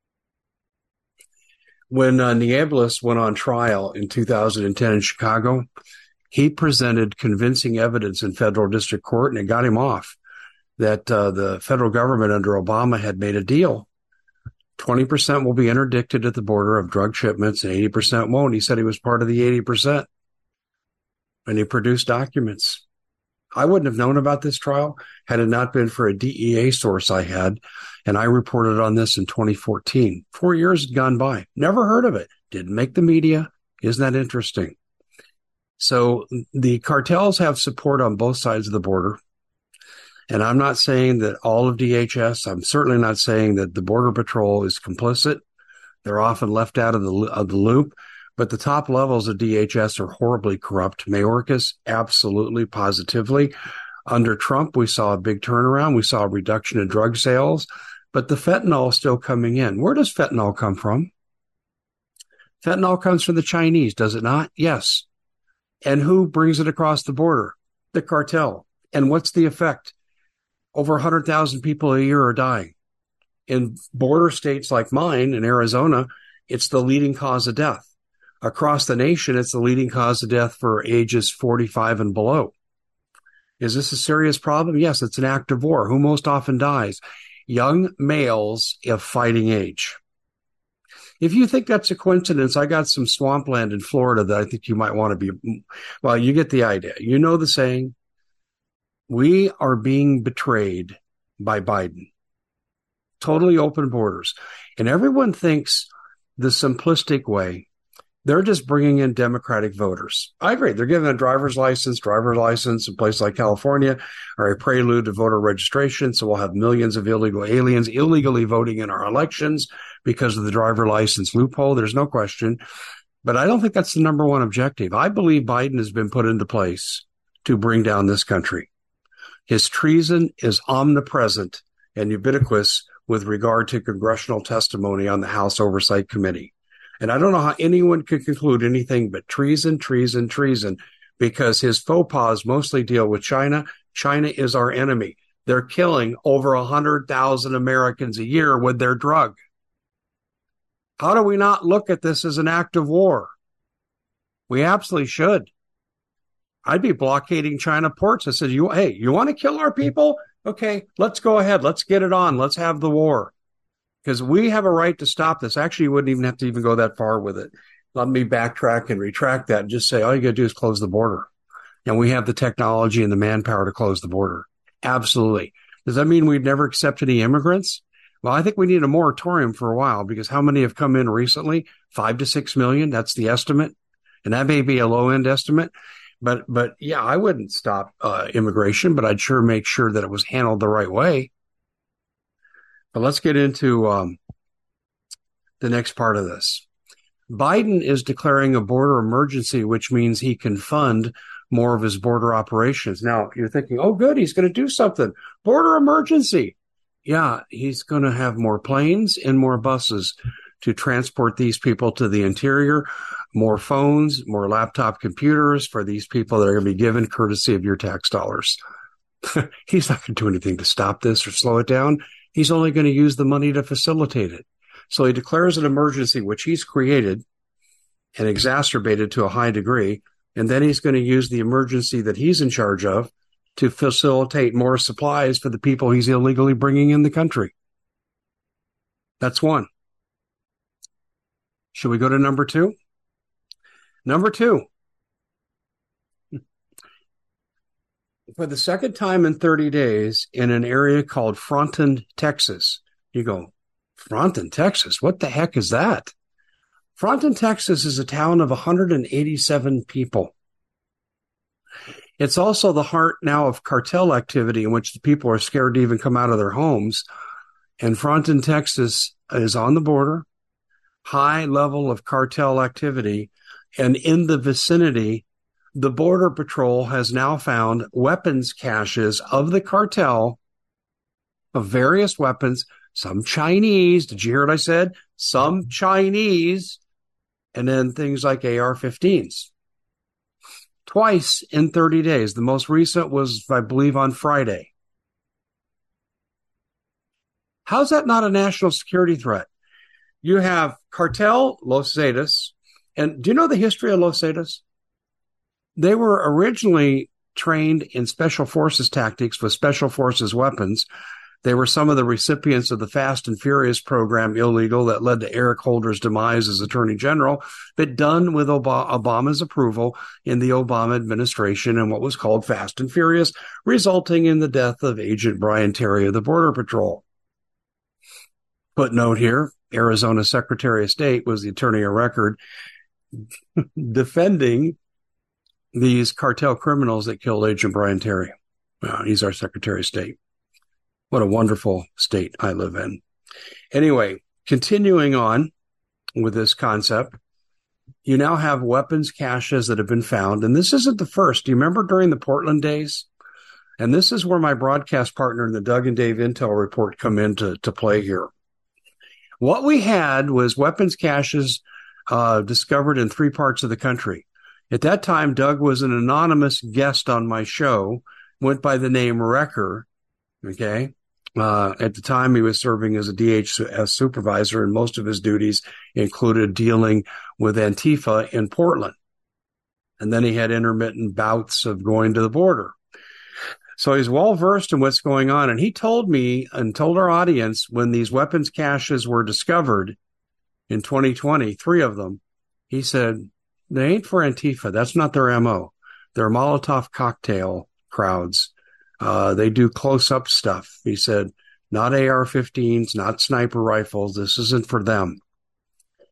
When uh, Niebles went on trial in two thousand ten in Chicago, he presented convincing evidence in federal district court, and it got him off that uh, the federal government under Obama had made a deal. twenty percent will be interdicted at the border of drug shipments and eighty percent won't. He said he was part of the eighty percent. And he produced documents. I wouldn't have known about this trial had it not been for a D E A source I had. And I reported on this in twenty fourteen. Four years had gone by. Never heard of it. Didn't make the media. Isn't that interesting? So the cartels have support on both sides of the border. And I'm not saying that all of D H S, I'm certainly not saying that the Border Patrol is complicit. They're often left out of the, of the loop. But the top levels of D H S are horribly corrupt. Mayorkas, absolutely, positively. Under Trump, we saw a big turnaround. We saw a reduction in drug sales. But the fentanyl is still coming in. Where does fentanyl come from? Fentanyl comes from the Chinese, does it not? Yes. And who brings it across the border? The cartel. And what's the effect? Over one hundred thousand people a year are dying. In border states like mine, in Arizona, it's the leading cause of death. Across the nation, it's the leading cause of death for ages forty-five and below. Is this a serious problem? Yes, it's an act of war. Who most often dies? Young males of fighting age. If you think that's a coincidence, I got some swampland in Florida that I think you might want to be. Well, you get the idea. You know the saying. We are being betrayed by Biden. Totally open borders. And everyone thinks the simplistic way They're just bringing in Democratic voters. I agree. They're giving a driver's license, driver's license in places like California are a prelude to voter registration. So we'll have millions of illegal aliens illegally voting in our elections because of the driver license loophole. There's no question. But I don't think that's the number one objective. I believe Biden has been put into place to bring down this country. His treason is omnipresent and ubiquitous with regard to congressional testimony on the House Oversight Committee. And I don't know how anyone could conclude anything but treason, treason, treason, because his faux pas mostly deal with China. China is our enemy. They're killing over one hundred thousand Americans a year with their drug. How do we not look at this as an act of war? We absolutely should. I'd be blockading China ports. I said, "You, hey, you want to kill our people? Okay, let's go ahead. Let's get it on. Let's have the war." Because we have a right to stop this. Actually, you wouldn't even have to even go that far with it. Let me backtrack and retract that and just say, all you got to do is close the border. And we have the technology and the manpower to close the border. Absolutely. Does that mean we'd never accept any immigrants? Well, I think we need a moratorium for a while, because how many have come in recently? Five to six million. That's the estimate. And that may be a low end estimate. But, but yeah, I wouldn't stop uh, immigration, but I'd sure make sure that it was handled the right way. But let's get into um, the next part of this. Biden is declaring a border emergency, which means he can fund more of his border operations. Now, you're thinking, oh, good, he's going to do something. Border emergency. Yeah, he's going to have more planes and more buses to transport these people to the interior, more phones, more laptop computers for these people that are going to be given courtesy of your tax dollars. He's not going to do anything to stop this or slow it down. He's only going to use the money to facilitate it. So he declares an emergency, which he's created and exacerbated to a high degree. And then he's going to use the emergency that he's in charge of to facilitate more supplies for the people he's illegally bringing in the country. That's one. Should we go to number two? Number two. For the second time in thirty days in an area called Fronton, Texas. You go, Fronton, Texas? What the heck is that? Fronton, Texas is a town of one hundred eighty-seven people. It's also the heart now of cartel activity in which the people are scared to even come out of their homes. And Fronton, Texas is on the border, high level of cartel activity. And in the vicinity, the Border Patrol has now found weapons caches of the cartel of various weapons, some Chinese. Did you hear what I said? Some Chinese, and then things like A R fifteens. Twice in thirty days. The most recent was, I believe, on Friday. How's that not a national security threat? You have cartel Los Zetas. And do you know the history of Los Zetas? They were originally trained in special forces tactics with special forces weapons. They were some of the recipients of the Fast and Furious program, illegal, that led to Eric Holder's demise as Attorney General, but done with Obama's approval in the Obama administration and what was called Fast and Furious, resulting in the death of Agent Brian Terry of the Border Patrol. Footnote here, Arizona Secretary of State was the attorney of record defending these cartel criminals that killed Agent Brian Terry. Well, he's our Secretary of State. What a wonderful state I live in. Anyway, continuing on with this concept, you now have weapons caches that have been found. And this isn't the first. Do you remember during the Portland days? And this is where my broadcast partner in the Doug and Dave Intel Report come into to play here. What we had was weapons caches uh, discovered in three parts of the country. At that time, Doug was an anonymous guest on my show, went by the name Wrecker. Okay. Uh, at the time, he was serving as a D H S supervisor, and most of his duties included dealing with Antifa in Portland. And then he had intermittent bouts of going to the border. So he's well versed in what's going on. And he told me and told our audience when these weapons caches were discovered in twenty twenty, three of them, he said, they ain't for Antifa. That's not their M O. They're Molotov cocktail crowds. Uh, they do close-up stuff. He said, not A R fifteens, not sniper rifles. This isn't for them.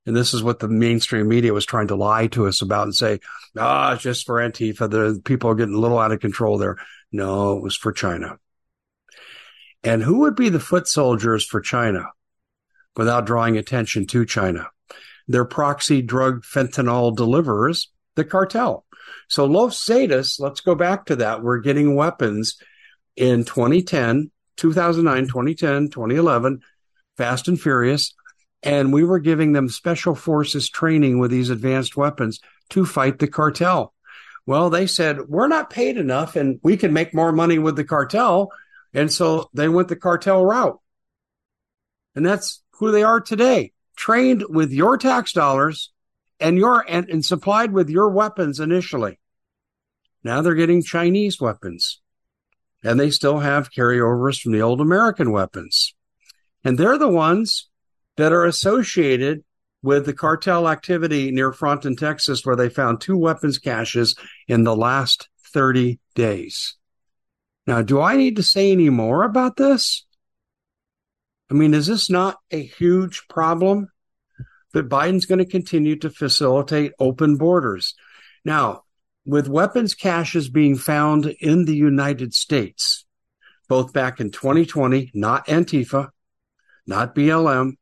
And this is what the mainstream media was trying to lie to us about and say, ah, it's just for Antifa. The people are getting a little out of control there. No, it was for China. And who would be the foot soldiers for China without drawing attention to China? Their proxy drug fentanyl deliverers, the cartel. So Los Zetas, let's go back to that. We're getting weapons in twenty ten, two thousand nine, twenty ten, twenty eleven, Fast and Furious. And we were giving them special forces training with these advanced weapons to fight the cartel. Well, they said, we're not paid enough and we can make more money with the cartel. And so they went the cartel route. And that's who they are today, trained with your tax dollars and your and, and supplied with your weapons initially. Now they're getting Chinese weapons. And they still have carryovers from the old American weapons. And they're the ones that are associated with the cartel activity near Fronton, Texas, where they found two weapons caches in the last thirty days. Now, do I need to say any more about this? I mean, is this not a huge problem that Biden's going to continue to facilitate open borders? Now, with weapons caches being found in the United States, both back in twenty twenty, not Antifa, not B L M,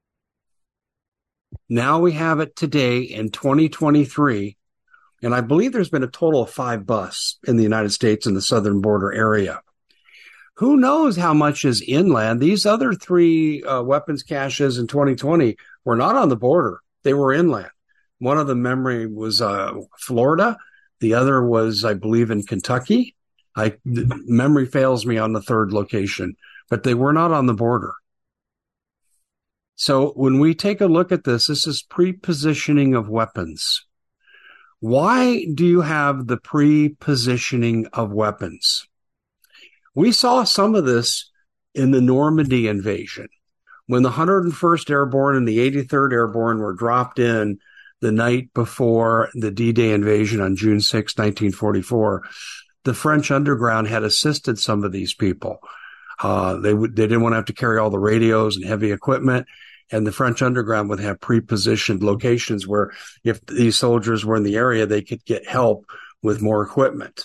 now we have it today in twenty twenty-three, and I believe there's been a total of five busts in the United States in the southern border area. Who knows how much is inland? These other three uh, weapons caches in twenty twenty were not on the border. They were inland. One of the memory was uh, Florida. The other was, I believe, in Kentucky. I, memory fails me on the third location, but they were not on the border. So when we take a look at this, this is pre-positioning of weapons. Why do you have the pre-positioning of weapons? We saw some of this in the Normandy invasion, when the one hundred first Airborne and the eighty-third Airborne were dropped in the night before the D-Day invasion on June sixth, nineteen forty-four. The French underground had assisted some of these people. Uh, they would, they didn't want to have to carry all the radios and heavy equipment. And the French underground would have pre-positioned locations where if these soldiers were in the area, they could get help with more equipment.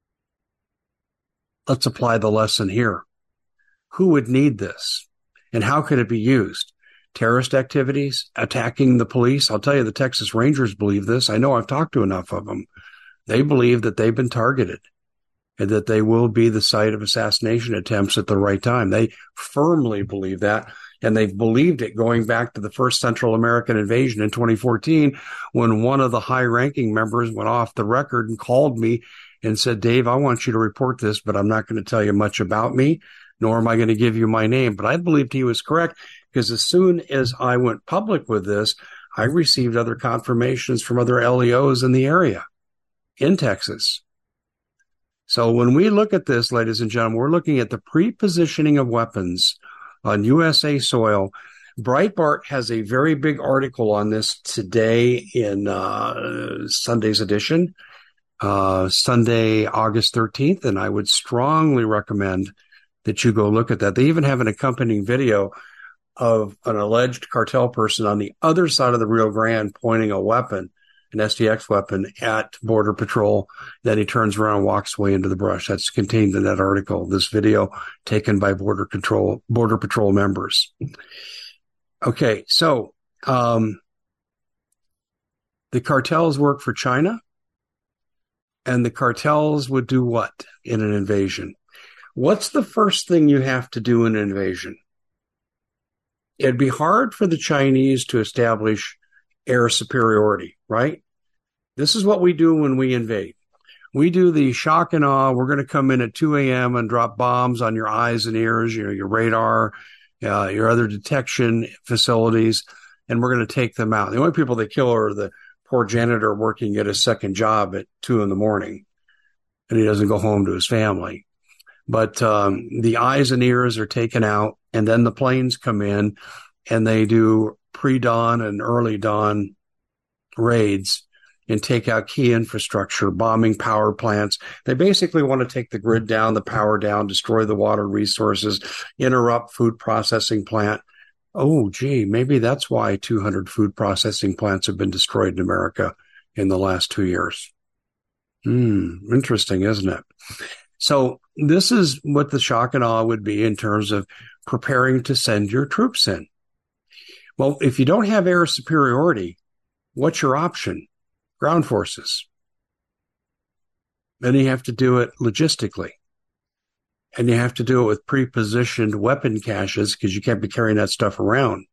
Let's apply the lesson here. Who would need this? And how could it be used? Terrorist activities, attacking the police. I'll tell you, the Texas Rangers believe this. I know I've talked to enough of them. They believe that they've been targeted and that they will be the site of assassination attempts at the right time. They firmly believe that. And they've believed it going back to the first Central American invasion in twenty fourteen, when one of the high-ranking members went off the record and called me and said, Dave, I want you to report this, but I'm not going to tell you much about me, nor am I going to give you my name. But I believed he was correct, because as soon as I went public with this, I received other confirmations from other L E Os in the area, in Texas. So when we look at this, ladies and gentlemen, we're looking at the pre-positioning of weapons on U S A soil. Breitbart has a very big article on this today in uh, Sunday's edition, uh, Sunday, August thirteenth, and I would strongly recommend that you go look at that. They even have an accompanying video of an alleged cartel person on the other side of the Rio Grande pointing a weapon, an S D X weapon, at Border Patrol. Then he turns around and walks away into the brush. That's contained in that article, this video taken by Border Control, Border Patrol members. Okay, so um, the cartels work for China, and the cartels would do what in an invasion? What's the first thing you have to do in an invasion? It'd be hard for the Chinese to establish air superiority, right? This is what we do when we invade. We do the shock and awe. We're going to come in at two a.m. and drop bombs on your eyes and ears, you know, your radar, uh, your other detection facilities, and we're going to take them out. The only people they kill are the poor janitor working at his second job at two in the morning, and he doesn't go home to his family. But um, the eyes and ears are taken out, and then the planes come in, and they do pre-dawn and early dawn raids and take out key infrastructure, bombing power plants. They basically want to take the grid down, the power down, destroy the water resources, interrupt food processing plant Oh, gee, maybe that's why two hundred food processing plants have been destroyed in America in the last two years. Hmm, interesting, isn't it? So this is what the shock and awe would be in terms of preparing to send your troops in. Well, if you don't have air superiority, what's your option? Ground forces. Then you have to do it logistically. And you have to do it with pre-positioned weapon caches because you can't be carrying that stuff around.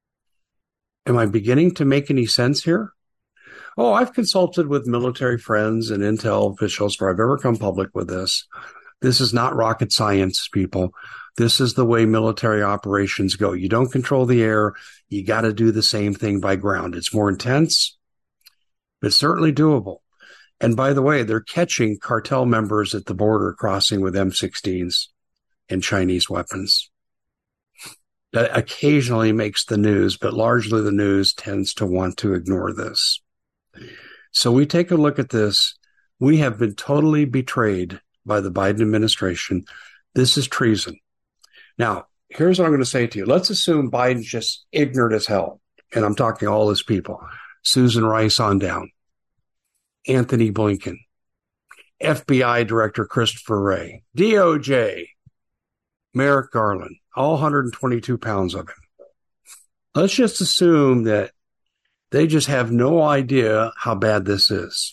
Am I beginning to make any sense here? Oh, I've consulted with military friends and intel officials before I've ever come public with this. This is not rocket science, people. This is the way military operations go. You don't control the air. You got to do the same thing by ground. It's more intense, but certainly doable. And by the way, they're catching cartel members at the border crossing with M sixteens and Chinese weapons. That occasionally makes the news, but largely the news tends to want to ignore this. So we take a look at this. We have been totally betrayed by the Biden administration. This is treason. Now, here's what I'm going to say to you. Let's assume Biden's just ignorant as hell. And I'm talking all his people. Susan Rice on down. Anthony Blinken. F B I Director Christopher Wray. D O J. Merrick Garland. All one hundred twenty-two pounds of him. Let's just assume that they just have no idea how bad this is.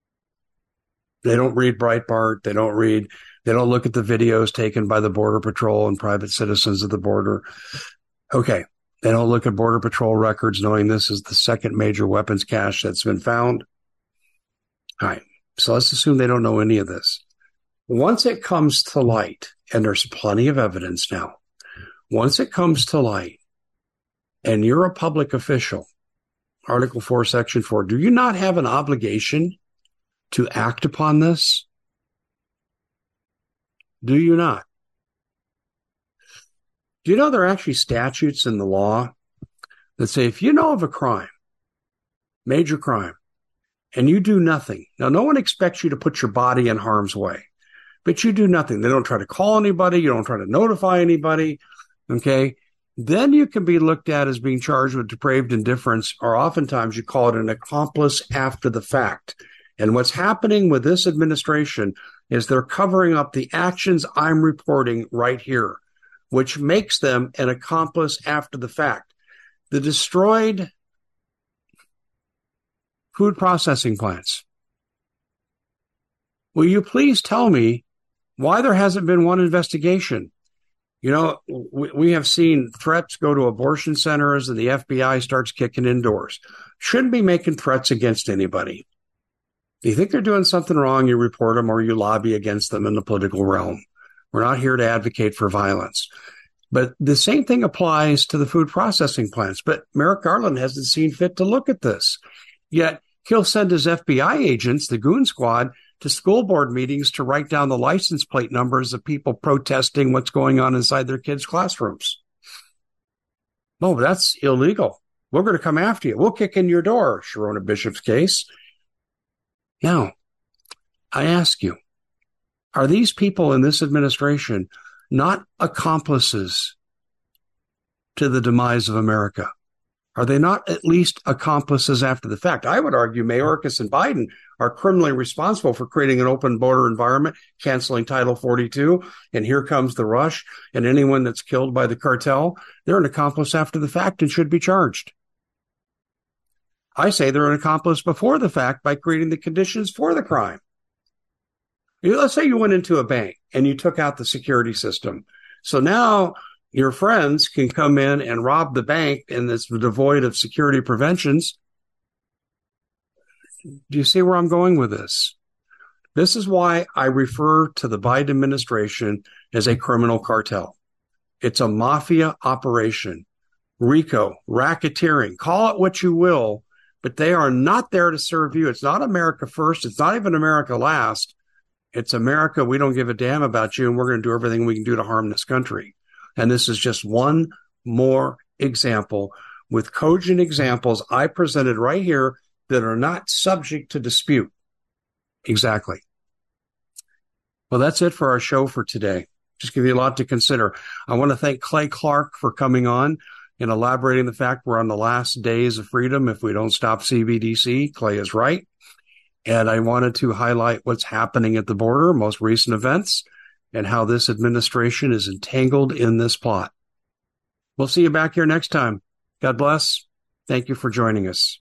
They don't read Breitbart. They don't read, they don't look at the videos taken by the Border Patrol and private citizens of the border. Okay. They don't look at Border Patrol records knowing this is the second major weapons cache that's been found. All right. So let's assume they don't know any of this. Once it comes to light, and there's plenty of evidence now, once it comes to light and you're a public official, Article four, Section four, do you not have an obligation to act upon this? Do you not? Do you know there are actually statutes in the law that say if you know of a crime, major crime, and you do nothing. Now, no one expects you to put your body in harm's way, but you do nothing. They don't try to call anybody. You don't try to notify anybody. Okay. Then you can be looked at as being charged with depraved indifference, or oftentimes you call it an accomplice after the fact. And what's happening with this administration is they're covering up the actions I'm reporting right here, which makes them an accomplice after the fact. The destroyed food processing plants. Will you please tell me why there hasn't been one investigation? You know, we, we have seen threats go to abortion centers and the F B I starts kicking indoors. Shouldn't be making threats against anybody. If you think they're doing something wrong, you report them or you lobby against them in the political realm. We're not here to advocate for violence. But the same thing applies to the food processing plants. But Merrick Garland hasn't seen fit to look at this. Yet he'll send his F B I agents, the goon squad, to school board meetings to write down the license plate numbers of people protesting what's going on inside their kids' classrooms. Oh, but that's illegal. We're going to come after you. We'll kick in your door, Sharona Bishop's case. Now, I ask you, are these people in this administration not accomplices to the demise of America? Are they not at least accomplices after the fact? I would argue Mayorkas and Biden are criminally responsible for creating an open border environment, canceling Title forty-two, and here comes the rush, and anyone that's killed by the cartel, they're an accomplice after the fact and should be charged. I say they're an accomplice before the fact by creating the conditions for the crime. Let's say you went into a bank and you took out the security system. So now your friends can come in and rob the bank and it's devoid of security preventions. Do you see where I'm going with this? This is why I refer to the Biden administration as a criminal cartel. It's a mafia operation. RICO, racketeering, call it what you will, but they are not there to serve you. It's not America first. It's not even America last. It's America. We don't give a damn about you, and we're going to do everything we can do to harm this country. And this is just one more example with cogent examples I presented right here that are not subject to dispute. Exactly. Well, that's it for our show for today. Just give you a lot to consider. I want to thank Clay Clark for coming on. in elaborating the fact we're on the last days of freedom if we don't stop C B D C. Clay is right. And I wanted to highlight what's happening at the border, most recent events, and how this administration is entangled in this plot. We'll see you back here next time. God bless. Thank you for joining us.